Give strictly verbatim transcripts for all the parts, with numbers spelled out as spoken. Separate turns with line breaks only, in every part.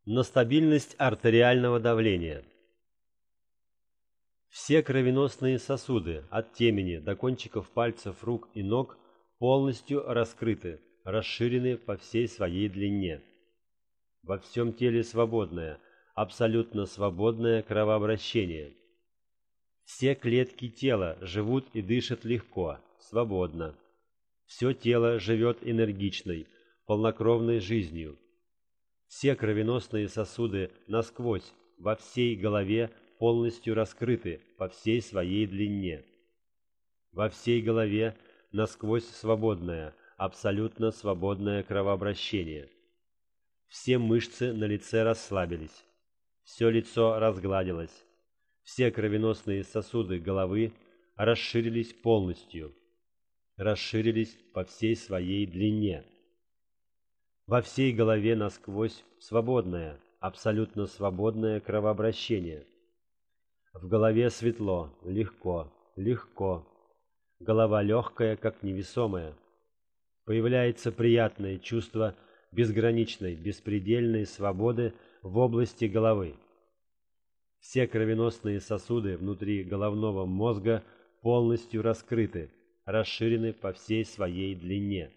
на стабильность артериального давления. Все кровеносные сосуды от темени до кончиков пальцев рук и ног полностью раскрыты, расширены по всей своей длине. Во всем теле свободное, абсолютно свободное кровообращение. Все клетки тела живут и дышат легко, свободно. Все тело живет энергичной, полнокровной жизнью. Все кровеносные сосуды насквозь, во всей голове полностью раскрыты по всей своей длине. Во всей голове насквозь свободное, абсолютно свободное кровообращение. Все мышцы на лице расслабились, все лицо разгладилось, все кровеносные сосуды головы расширились полностью, расширились по всей своей длине. Во всей голове насквозь свободное, абсолютно свободное кровообращение. В голове светло, легко, легко. Голова легкая, как невесомая. Появляется приятное чувство безграничной, беспредельной свободы в области головы. Все кровеносные сосуды внутри головного мозга полностью раскрыты, расширены по всей своей длине.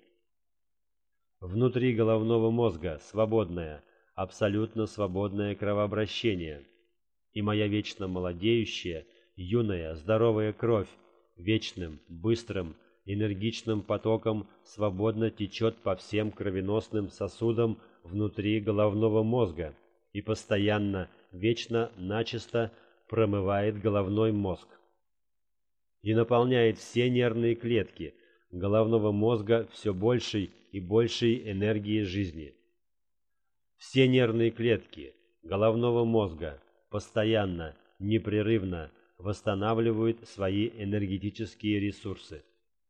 Внутри головного мозга свободное, абсолютно свободное кровообращение. И моя вечно молодеющая, юная, здоровая кровь вечным, быстрым, энергичным потоком свободно течет по всем кровеносным сосудам внутри головного мозга и постоянно, вечно, начисто промывает головной мозг и наполняет все нервные клетки головного мозга все большей и большей энергией жизни. Все нервные клетки головного мозга постоянно, непрерывно восстанавливают свои энергетические ресурсы.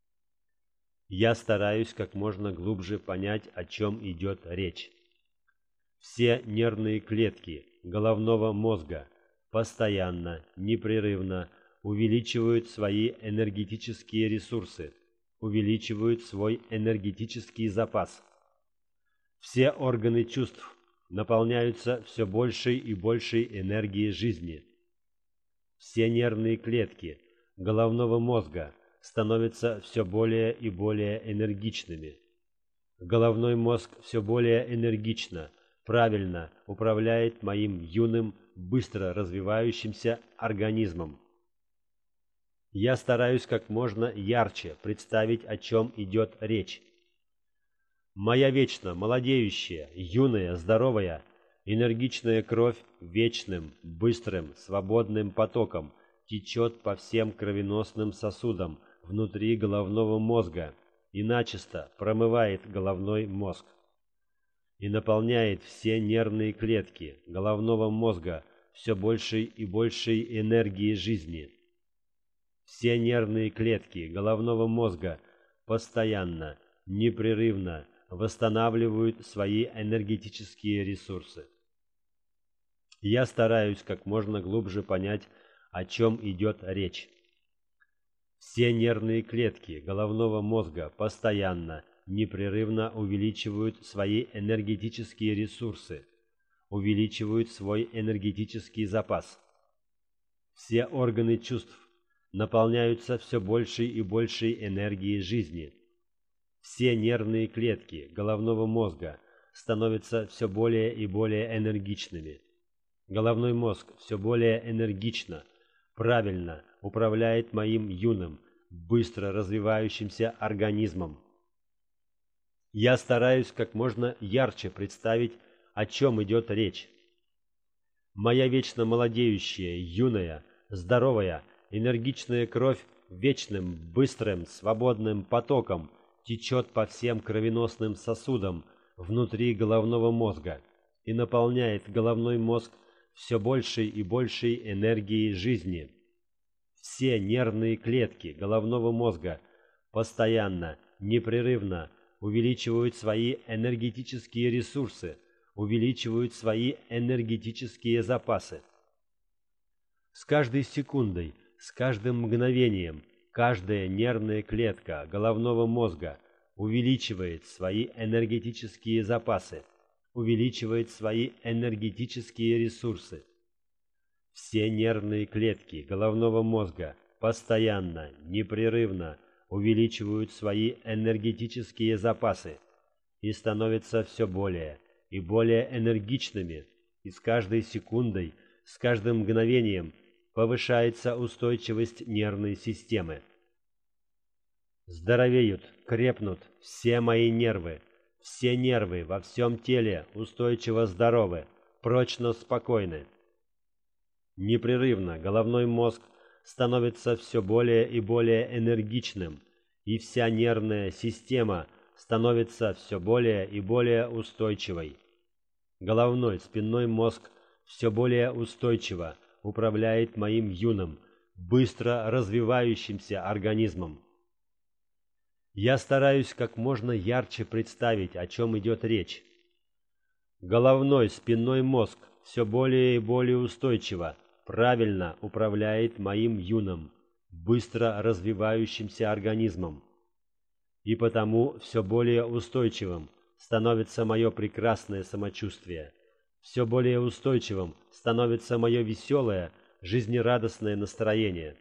Я стараюсь как можно глубже понять, о чем идет речь. Все нервные клетки головного мозга постоянно, непрерывно увеличивают свои энергетические ресурсы, увеличивают свой энергетический запас. Все органы чувств наполняются все большей и большей энергией жизни. Все нервные клетки головного мозга становятся все более и более энергичными. Головной мозг все более энергично, правильно управляет моим юным, быстро развивающимся организмом. Я стараюсь как можно ярче представить, о чем идет речь. Моя вечно молодеющая, юная, здоровая, энергичная кровь вечным, быстрым, свободным потоком течет по всем кровеносным сосудам внутри головного мозга и начисто промывает головной мозг и наполняет все нервные клетки головного мозга все большей и большей энергией жизни. Все нервные клетки головного мозга постоянно, непрерывно восстанавливают свои энергетические ресурсы. Я стараюсь как можно глубже понять, о чем идет речь. Все нервные клетки головного мозга постоянно, непрерывно увеличивают свои энергетические ресурсы, увеличивают свой энергетический запас. Все органы чувств наполняются все большей и большей энергией жизни. Все нервные клетки головного мозга становятся все более и более энергичными. Головной мозг все более энергично, правильно управляет моим юным, быстро развивающимся организмом. Я стараюсь как можно ярче представить, о чем идет речь. Моя вечно молодеющая, юная, здоровая, энергичная кровь вечным, быстрым, свободным потоком течет по всем кровеносным сосудам внутри головного мозга и наполняет головной мозг все большей и большей энергией жизни. Все нервные клетки головного мозга постоянно, непрерывно увеличивают свои энергетические ресурсы, увеличивают свои энергетические запасы. С каждой секундой, с каждым мгновением каждая нервная клетка головного мозга увеличивает свои энергетические запасы, увеличивает свои энергетические ресурсы. Все нервные клетки головного мозга постоянно, непрерывно увеличивают свои энергетические запасы и становятся все более и более энергичными, и с каждой секундой, с каждым мгновением повышается устойчивость нервной системы. Здоровеют, крепнут все мои нервы, все нервы во всем теле устойчиво здоровы, прочно спокойны. Непрерывно головной мозг становится все более и более энергичным, и вся нервная система становится все более и более устойчивой. Головной спинной мозг все более устойчиво управляет моим юным, быстро развивающимся организмом. Я стараюсь как можно ярче представить, о чем идет речь. Головной спинной мозг все более и более устойчиво, правильно управляет моим юным, быстро развивающимся организмом. И потому все более устойчивым становится мое прекрасное самочувствие, все более устойчивым становится мое веселое, жизнерадостное настроение.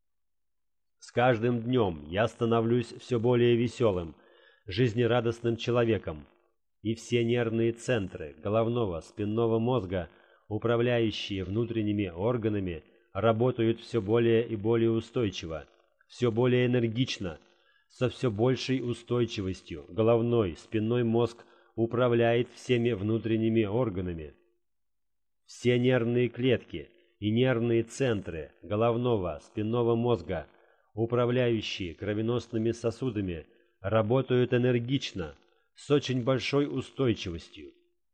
С каждым днем я становлюсь все более веселым, жизнерадостным человеком, и все нервные центры головного спинного мозга, управляющие внутренними органами, работают все более и более устойчиво, все более энергично, со все большей устойчивостью. Головной спинной мозг управляет всеми внутренними органами. Все нервные клетки и нервные центры головного спинного мозга, управляющие кровеносными сосудами, работают энергично, с очень большой устойчивостью.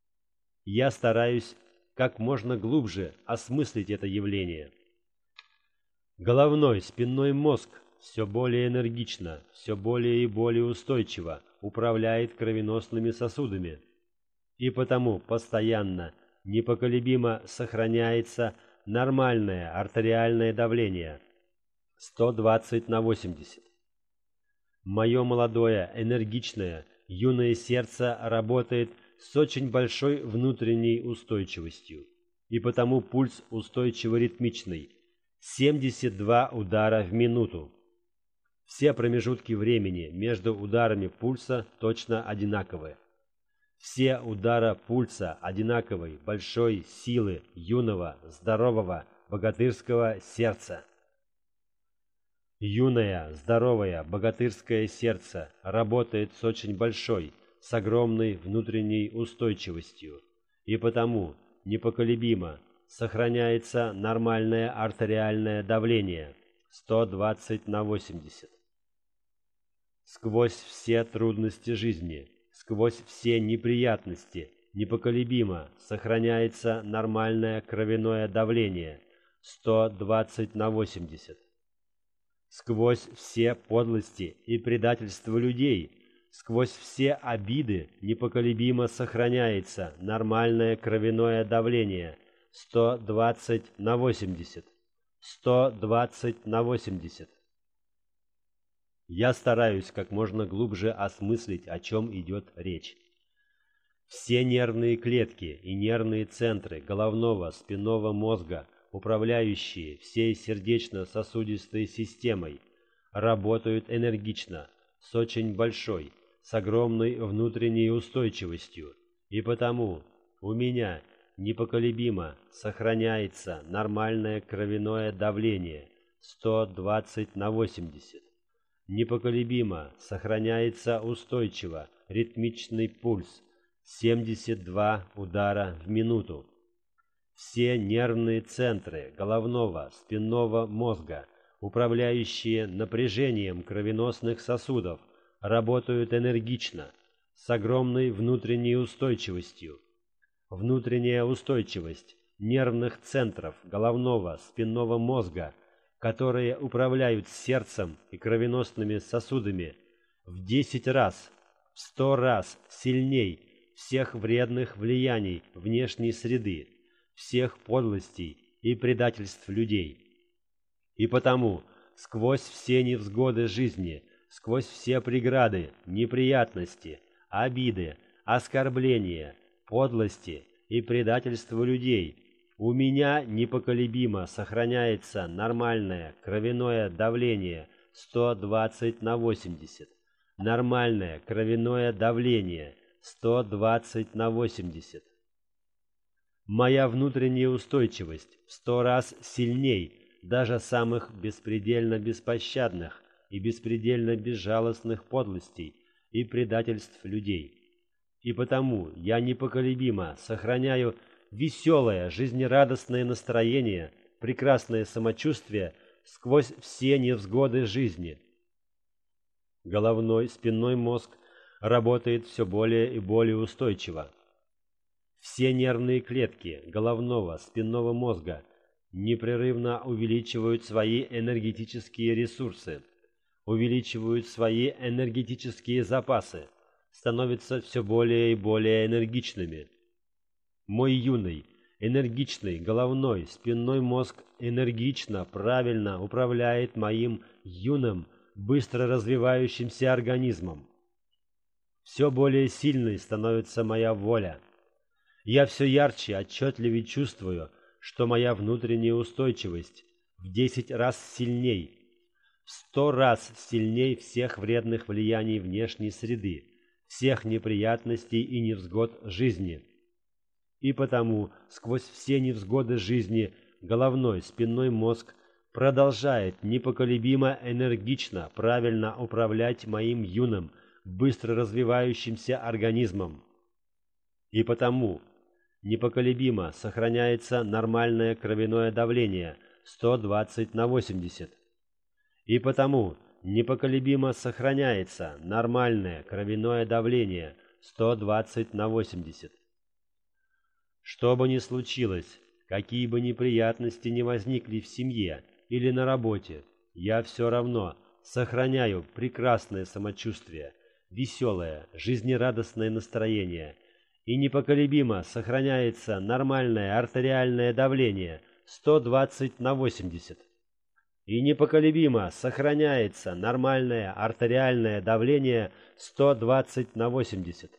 Я стараюсь как можно глубже осмыслить это явление. Головной спинной мозг все более энергично, все более и более устойчиво управляет кровеносными сосудами, и потому постоянно, непоколебимо сохраняется нормальное артериальное давление сто двадцать на восемьдесят. Мое молодое, энергичное, юное сердце работает с очень большой внутренней устойчивостью, и потому пульс устойчиво ритмичный, семьдесят два удара в минуту. Все промежутки времени между ударами пульса точно одинаковые. Все удара пульса одинаковой, большой силы юного, здорового, богатырского сердца. Юное, здоровое, богатырское сердце работает с очень большой, с огромной внутренней устойчивостью, и потому непоколебимо сохраняется нормальное артериальное давление сто двадцать на восемьдесят. Сквозь все трудности жизни, сквозь все неприятности непоколебимо сохраняется нормальное кровяное давление сто двадцать на восемьдесят. Сквозь все подлости и предательства людей, сквозь все обиды непоколебимо сохраняется нормальное кровяное давление сто двадцать на восемьдесят. сто двадцать на восемьдесят. Я стараюсь как можно глубже осмыслить, о чем идет речь. Все нервные клетки и нервные центры головного спинного мозга, управляющие всей сердечно-сосудистой системой, работают энергично, с очень большой, с огромной внутренней устойчивостью, и потому у меня непоколебимо сохраняется нормальное кровяное давление сто двадцать на восемьдесят. Непоколебимо сохраняется устойчиво ритмичный пульс семьдесят два удара в минуту. Все нервные центры головного спинного мозга, управляющие напряжением кровеносных сосудов, работают энергично, с огромной внутренней устойчивостью. Внутренняя устойчивость нервных центров головного спинного мозга, которые управляют сердцем и кровеносными сосудами, в десять раз, в сто раз сильней всех вредных влияний внешней среды, всех подлостей и предательств людей. И потому сквозь все невзгоды жизни, сквозь все преграды, неприятности, обиды, оскорбления, подлости и предательству людей. У меня непоколебимо сохраняется нормальное кровяное давление сто двадцать на восемьдесят. Нормальное кровяное давление сто двадцать на восемьдесят. Моя внутренняя устойчивость в сто раз сильней даже самых беспредельно беспощадных и беспредельно безжалостных подлостей и предательств людей. И потому я непоколебимо сохраняю веселое, жизнерадостное настроение, прекрасное самочувствие сквозь все невзгоды жизни. Головной, спинной мозг работает все более и более устойчиво. Все нервные клетки головного, спинного мозга непрерывно увеличивают свои энергетические ресурсы, увеличивают свои энергетические запасы, становятся все более и более энергичными. Мой юный, энергичный головной, спинной мозг энергично, правильно управляет моим юным, быстро развивающимся организмом. Все более сильной становится моя воля. Я все ярче, отчетливее чувствую, что моя внутренняя устойчивость в десять раз сильней, в сто раз сильней всех вредных влияний внешней среды, всех неприятностей и невзгод жизни. И потому сквозь все невзгоды жизни головной, спинной мозг продолжает непоколебимо, энергично, правильно управлять моим юным, быстро развивающимся организмом. И потому непоколебимо сохраняется нормальное кровяное давление сто двадцать на восемьдесят. И потому непоколебимо сохраняется нормальное кровяное давление сто двадцать на восемьдесят. Что бы ни случилось, какие бы неприятности ни возникли в семье или на работе, я все равно сохраняю прекрасное самочувствие, веселое, жизнерадостное настроение, и непоколебимо сохраняется нормальное артериальное давление сто двадцать на восемьдесят. И непоколебимо сохраняется нормальное артериальное давление сто двадцать на восемьдесят.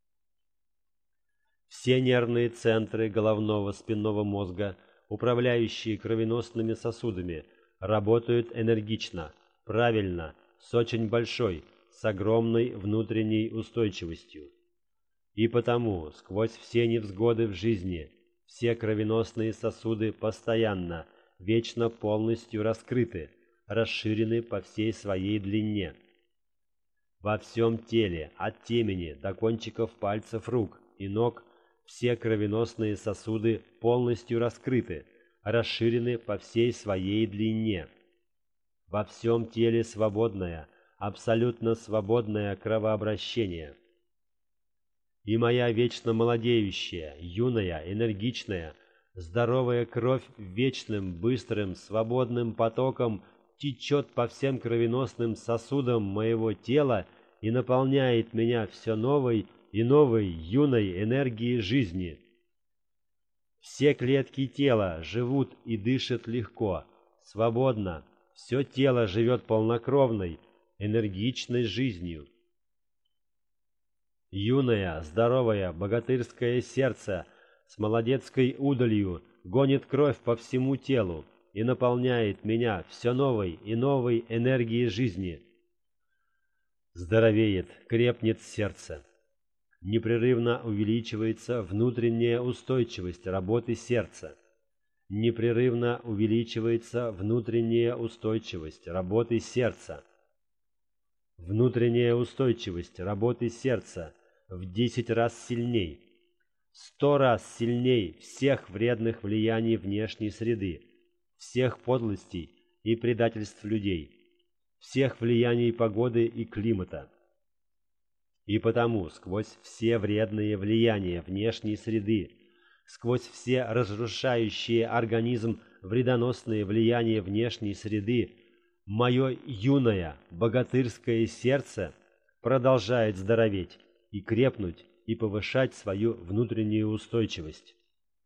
Все нервные центры головного спинного мозга, управляющие кровеносными сосудами, работают энергично, правильно, с очень большой, с огромной внутренней устойчивостью. И потому сквозь все невзгоды в жизни все кровеносные сосуды постоянно, вечно полностью раскрыты, расширены по всей своей длине. Во всем теле, от темени до кончиков пальцев рук и ног, все кровеносные сосуды полностью раскрыты, расширены по всей своей длине. Во всем теле свободное, абсолютно свободное кровообращение. И моя вечно молодеющая, юная, энергичная, здоровая кровь вечным, быстрым, свободным потоком течет по всем кровеносным сосудам моего тела и наполняет меня все новой и новой юной энергией жизни. Все клетки тела живут и дышат легко, свободно, все тело живет полнокровной, энергичной жизнью. Юное, здоровое, богатырское сердце с молодецкой удалью гонит кровь по всему телу и наполняет меня все новой и новой энергией жизни. Здоровеет, крепнет сердце. Непрерывно увеличивается внутренняя устойчивость работы сердца. Непрерывно увеличивается внутренняя устойчивость работы сердца. Внутренняя устойчивость работы сердца в десять раз сильней, сто раз сильней всех вредных влияний внешней среды, всех подлостей и предательств людей, всех влияний погоды и климата. И потому сквозь все вредные влияния внешней среды, сквозь все разрушающие организм вредоносные влияния внешней среды, мое юное богатырское сердце продолжает здороветь и крепнуть и повышать свою внутреннюю устойчивость.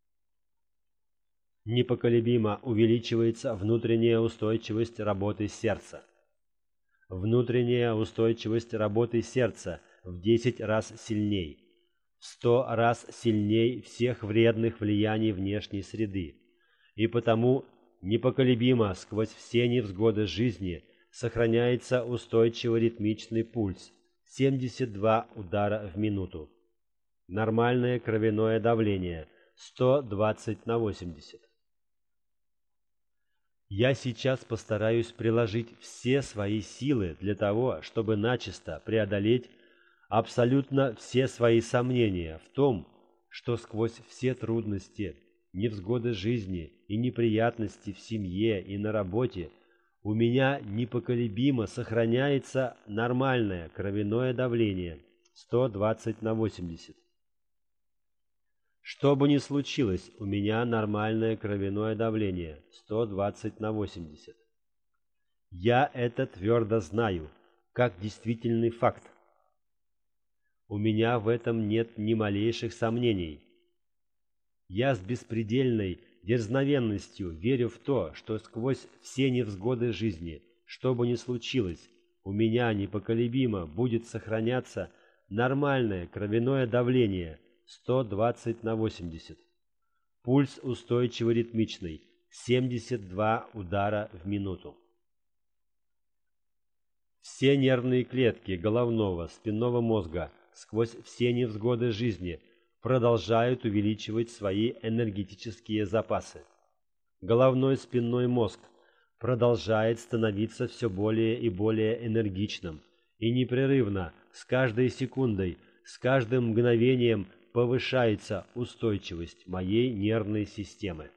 Непоколебимо увеличивается внутренняя устойчивость работы сердца. Внутренняя устойчивость работы сердца в десять раз сильней, в сто раз сильней всех вредных влияний внешней среды, и потому непоколебимо сквозь все невзгоды жизни сохраняется устойчивый ритмичный пульс семьдесят два удара в минуту. Нормальное кровяное давление сто двадцать на восемьдесят. Я сейчас постараюсь приложить все свои силы для того, чтобы начисто преодолеть абсолютно все свои сомнения в том, что сквозь все трудности, невзгоды жизни и неприятности в семье и на работе у меня непоколебимо сохраняется нормальное кровяное давление сто двадцать на восемьдесят. Что бы ни случилось, у меня нормальное кровяное давление сто двадцать на восемьдесят. Я это твердо знаю, как действительный факт. У меня в этом нет ни малейших сомнений. Я с беспредельной дерзновенностью верю в то, что сквозь все невзгоды жизни, что бы ни случилось, у меня непоколебимо будет сохраняться нормальное кровяное давление сто двадцать на восемьдесят. Пульс устойчиво ритмичный, семьдесят два удара в минуту. Все нервные клетки головного, спинного мозга сквозь все невзгоды жизни продолжают увеличивать свои энергетические запасы. Головной спинной мозг продолжает становиться все более и более энергичным и непрерывно, с каждой секундой, с каждым мгновением повышается устойчивость моей нервной системы.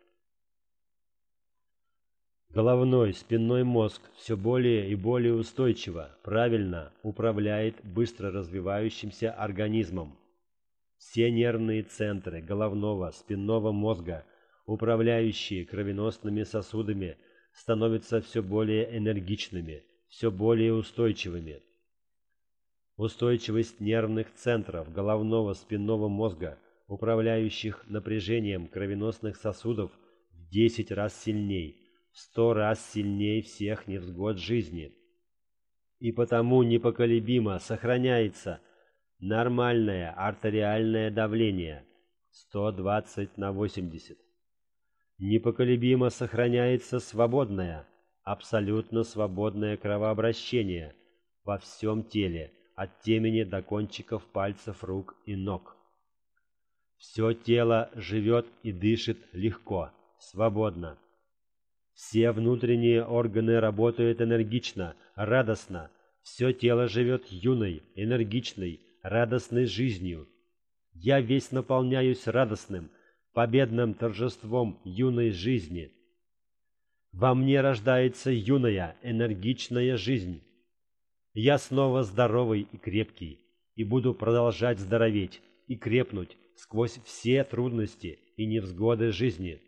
Головной спинной мозг все более и более устойчиво, правильно управляет быстро развивающимся организмом. Все нервные центры головного спинного мозга, управляющие кровеносными сосудами, становятся все более энергичными, все более устойчивыми. Устойчивость нервных центров головного спинного мозга, управляющих напряжением кровеносных сосудов, в десять раз сильней, в сто раз сильней всех невзгод жизни. И потому непоколебимо сохраняется нормальное артериальное давление сто двадцать на восемьдесят. Непоколебимо сохраняется свободное, абсолютно свободное кровообращение во всем теле, от темени до кончиков пальцев рук и ног. Все тело живет и дышит легко, свободно. Все внутренние органы работают энергично, радостно. Все тело живет юной, энергичной, радостной жизнью. Я весь наполняюсь радостным, победным торжеством юной жизни. Во мне рождается юная, энергичная жизнь. Я снова здоровый и крепкий, и буду продолжать здороветь и крепнуть сквозь все трудности и невзгоды жизни.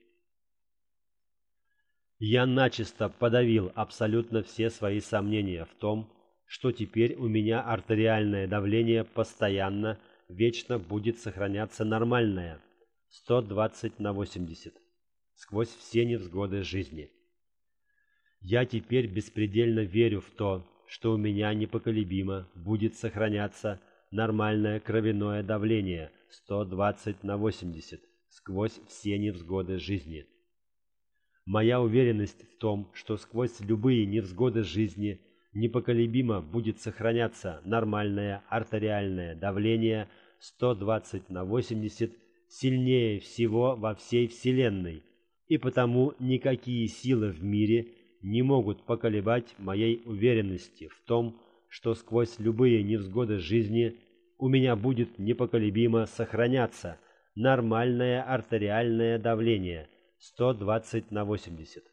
Я начисто подавил абсолютно все свои сомнения в том, что теперь у меня артериальное давление постоянно, вечно будет сохраняться нормальное, сто двадцать на восемьдесят, сквозь все невзгоды жизни. Я теперь беспредельно верю в то, что у меня непоколебимо будет сохраняться нормальное кровяное давление сто двадцать на восемьдесят сквозь все невзгоды жизни. Моя уверенность в том, что сквозь любые невзгоды жизни непоколебимо будет сохраняться нормальное артериальное давление сто двадцать на восемьдесят, сильнее всего во всей Вселенной, и потому никакие силы в мире не могут поколебать моей уверенности в том, что сквозь любые невзгоды жизни у меня будет непоколебимо сохраняться нормальное артериальное давление сто двадцать на восемьдесят.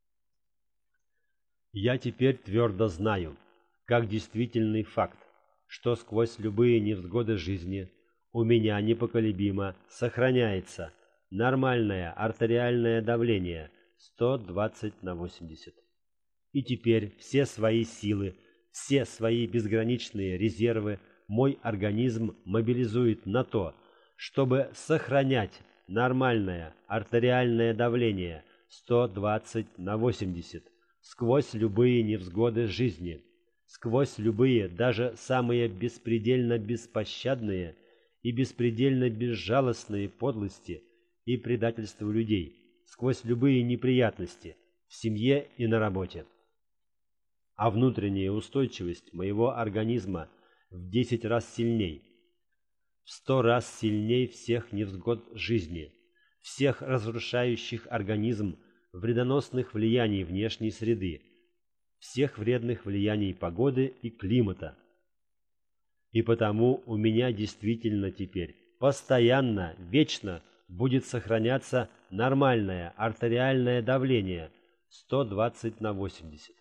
Я теперь твердо знаю, как действительный факт, что сквозь любые невзгоды жизни у меня непоколебимо сохраняется нормальное артериальное давление сто двадцать на восемьдесят. И теперь все свои силы, все свои безграничные резервы мой организм мобилизует на то, чтобы сохранять нормальное артериальное давление сто двадцать на восемьдесят сквозь любые невзгоды жизни, сквозь любые, даже самые беспредельно беспощадные и беспредельно безжалостные подлости и предательства людей, сквозь любые неприятности в семье и на работе. А внутренняя устойчивость моего организма в десять раз сильней, в сто раз сильней всех невзгод жизни, всех разрушающих организм вредоносных влияний внешней среды, всех вредных влияний погоды и климата. И потому у меня действительно теперь постоянно, вечно будет сохраняться нормальное артериальное давление сто двадцать на восемьдесят.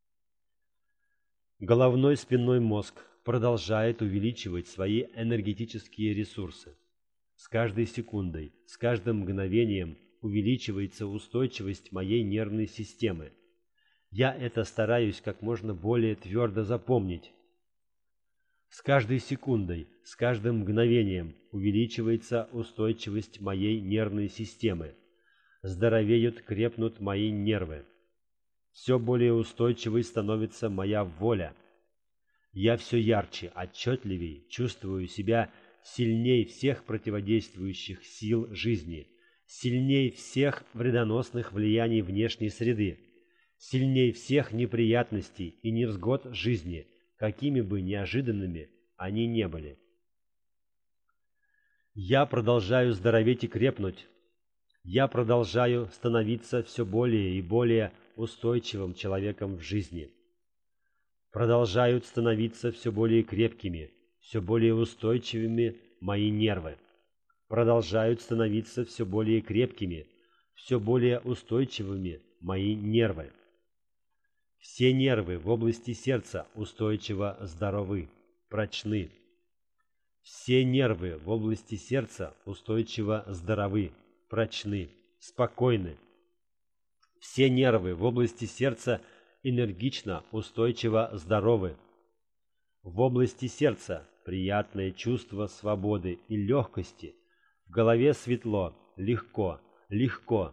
Головной спинной мозг продолжает увеличивать свои энергетические ресурсы. С каждой секундой, с каждым мгновением увеличивается устойчивость моей нервной системы. Я это стараюсь как можно более твердо запомнить. С каждой секундой, с каждым мгновением увеличивается устойчивость моей нервной системы. Здоровеют, крепнут мои нервы. Все более устойчивой становится моя воля. Я все ярче, отчетливее чувствую себя сильней всех противодействующих сил жизни, сильней всех вредоносных влияний внешней среды, сильней всех неприятностей и невзгод жизни, какими бы неожиданными они не были. Я продолжаю здороветь и крепнуть. Я продолжаю становиться все более и более устойчивым человеком в жизни. Продолжают становиться все более крепкими, все более устойчивыми мои нервы. Продолжают становиться все более крепкими, все более устойчивыми мои нервы. Все нервы в области сердца устойчиво здоровы, прочны. Все нервы в области сердца устойчиво здоровы, прочны, спокойны. Все нервы в области сердца энергично, устойчиво здоровы. В области сердца приятное чувство свободы и легкости. В голове светло, легко, легко.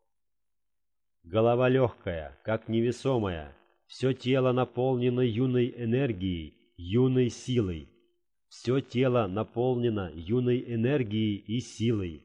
Голова легкая, как невесомая. Все тело наполнено юной энергией, юной силой. Все тело наполнено юной энергией и силой.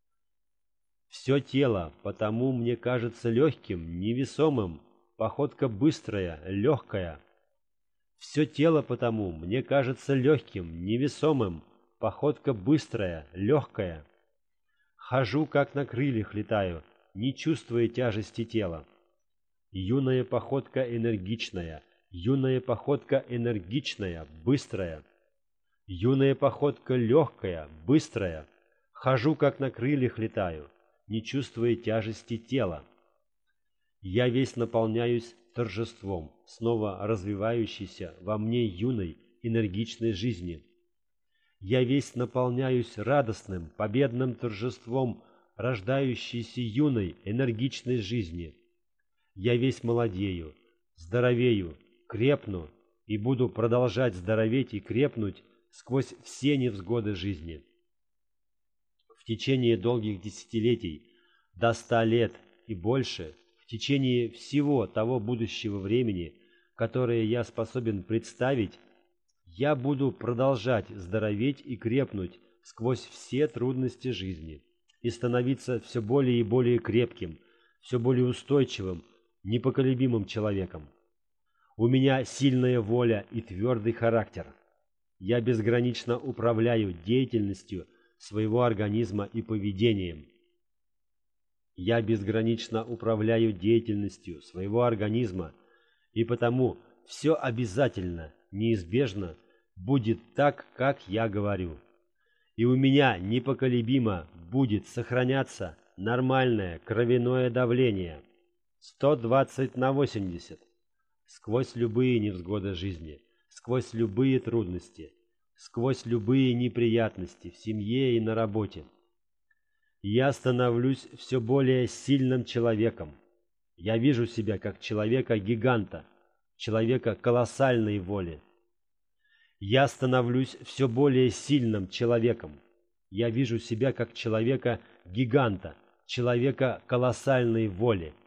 Все тело потому мне кажется легким, невесомым, походка быстрая, легкая. Все тело потому мне кажется легким, невесомым, походка быстрая, легкая. Хожу, как на крыльях летаю, не чувствуя тяжести тела. Юная походка энергичная, юная походка энергичная, быстрая. Юная походка легкая, быстрая. Хожу, как на крыльях летаю, не чувствуя тяжести тела. Я весь наполняюсь торжеством, снова развивающейся во мне юной, энергичной жизни. Я весь наполняюсь радостным, победным торжеством рождающейся юной, энергичной жизни. Я весь молодею, здоровею, крепну и буду продолжать здороветь и крепнуть сквозь все невзгоды жизни. В течение долгих десятилетий, до ста лет и больше, в течение всего того будущего времени, которое я способен представить, я буду продолжать здороветь и крепнуть сквозь все трудности жизни и становиться все более и более крепким, все более устойчивым, непоколебимым человеком. У меня сильная воля и твердый характер. Я безгранично управляю деятельностью своего организма и поведением. Я безгранично управляю деятельностью своего организма, и потому все обязательно, неизбежно будет так, как я говорю. И у меня непоколебимо будет сохраняться нормальное кровяное давление сто двадцать на восемьдесят сквозь любые невзгоды жизни, сквозь любые трудности, сквозь любые неприятности в семье и на работе. Я становлюсь все более сильным человеком. Я вижу себя как человека-гиганта, человека колоссальной воли. Я становлюсь все более сильным человеком. Я вижу себя как человека-гиганта, человека колоссальной воли.